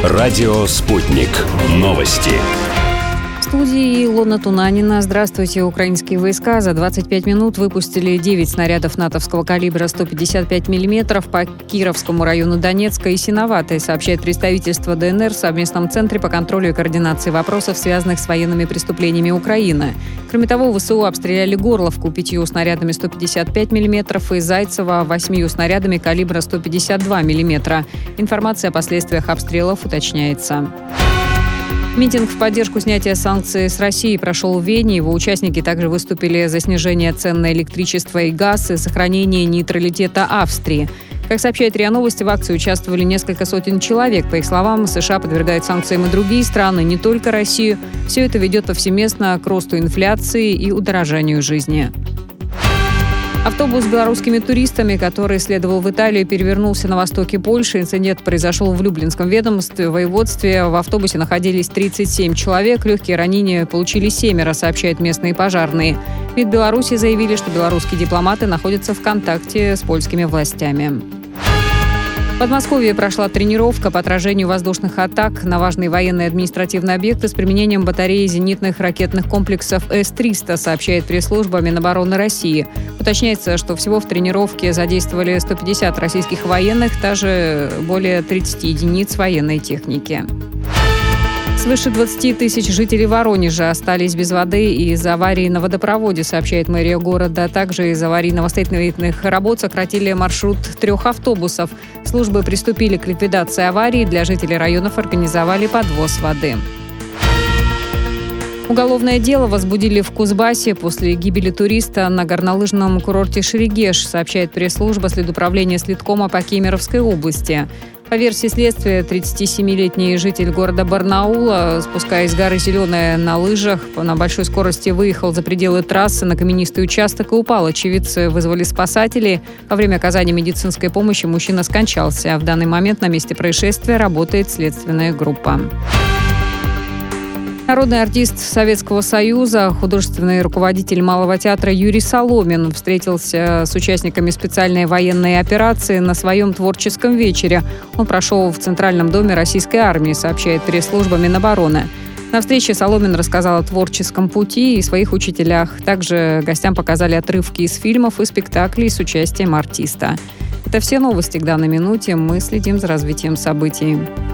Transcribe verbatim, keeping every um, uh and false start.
Радио «Спутник». Новости. В студии Илона Тунанина. Здравствуйте. Украинские войска за двадцать пять минут выпустили девять снарядов натовского калибра сто пятьдесят пять миллиметров по Кировскому району Донецка и Синоватой, сообщает представительство ДНР в совместном центре по контролю и координации вопросов, связанных с военными преступлениями Украины. Кроме того, ВСУ обстреляли Горловку пятью снарядами сто пятьдесят пять миллиметров и Зайцево восьмью снарядами калибра сто пятьдесят два миллиметра. Информация о последствиях обстрелов уточняется. Митинг в поддержку снятия санкций с России прошел в Вене. Его участники также выступили за снижение цен на электричество и газ и сохранение нейтралитета Австрии. Как сообщает РИА Новости, в акции участвовали несколько сотен человек. По их словам, США подвергают санкциям и другие страны, не только Россию. Все это ведет повсеместно к росту инфляции и удорожанию жизни. Автобус с белорусскими туристами, который следовал в Италию, перевернулся на востоке Польши. Инцидент произошел в Люблинском ведомстве, воеводстве. В автобусе находились тридцать семь человек. Легкие ранения получили семеро, сообщают местные пожарные. В МИД Беларуси заявили, что белорусские дипломаты находятся в контакте с польскими властями. В Подмосковье прошла тренировка по отражению воздушных атак на важные военные и административные объекты с применением батареи зенитных ракетных комплексов эс триста, сообщает пресс-служба Минобороны России. Уточняется, что всего в тренировке задействовали сто пятьдесят российских военных, также более тридцать единиц военной техники. Свыше двадцати тысяч жителей Воронежа остались без воды из-за аварии на водопроводе, сообщает мэрия города. Также из аварийно-восстановительных работ сократили маршрут трех автобусов. Службы приступили к ликвидации аварии. Для жителей районов организовали подвоз воды. Уголовное дело возбудили в Кузбассе после гибели туриста на горнолыжном курорте Шерегеш, сообщает пресс-служба следуправления Следкома по Кемеровской области. По версии следствия, тридцатисемилетний житель города Барнаула, спускаясь с горы Зеленая на лыжах, на большой скорости выехал за пределы трассы на каменистый участок и упал. Очевидцы вызвали спасателей. Во время оказания медицинской помощи мужчина скончался. В данный момент на месте происшествия работает следственная группа. Народный артист Советского Союза, художественный руководитель Малого театра Юрий Соломин встретился с участниками специальной военной операции на своем творческом вечере. Он прошел в Центральном доме Российской армии, сообщает пресс-служба Минобороны. На встрече Соломин рассказал о творческом пути и своих учителях. Также гостям показали отрывки из фильмов и спектаклей с участием артиста. Это все новости к данной минуте. Мы следим за развитием событий.